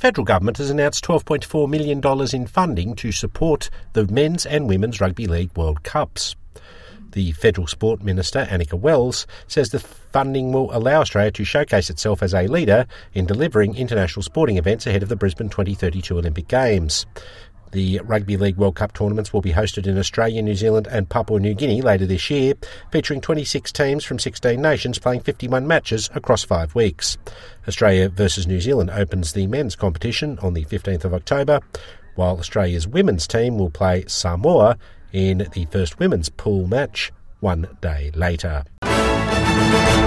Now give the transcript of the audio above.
federal government has announced $12.4 million in funding to support the Men's and Women's Rugby League World Cups. The Federal Sport Minister, Annika Wells, says the funding will allow Australia to showcase itself as a leader in delivering international sporting events ahead of the Brisbane 2032 Olympic Games. The Rugby League World Cup tournaments will be hosted in Australia, New Zealand and Papua New Guinea later this year, featuring 26 teams from 16 nations playing 51 matches across 5 weeks. Australia versus New Zealand opens the men's competition on the 15th of October, while Australia's women's team will play Samoa in the first women's pool match 1 day later.